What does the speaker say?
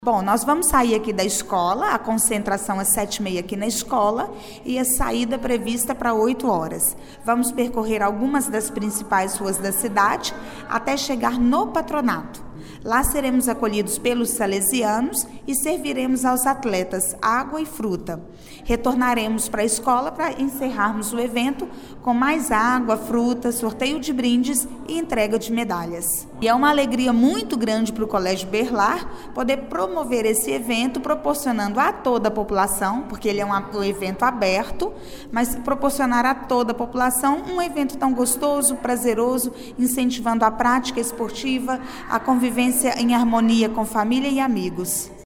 Bom, nós vamos sair aqui da escola, a concentração é 7h30 aqui na escola e a saída prevista para 8 horas. Vamos percorrer algumas das principais ruas da cidade até chegar no patronato. Lá seremos acolhidos pelos salesianos e serviremos aos atletas água e fruta. Retornaremos para a escola para encerrarmos o evento com mais água, fruta, sorteio de brindes e entrega de medalhas. E é uma alegria muito grande para o Colégio Berlar poder promover esse evento, proporcionando a toda a população, porque ele é um evento aberto, mas proporcionar a toda a população um evento tão gostoso, prazeroso, incentivando a prática esportiva, a convivência em harmonia com família e amigos.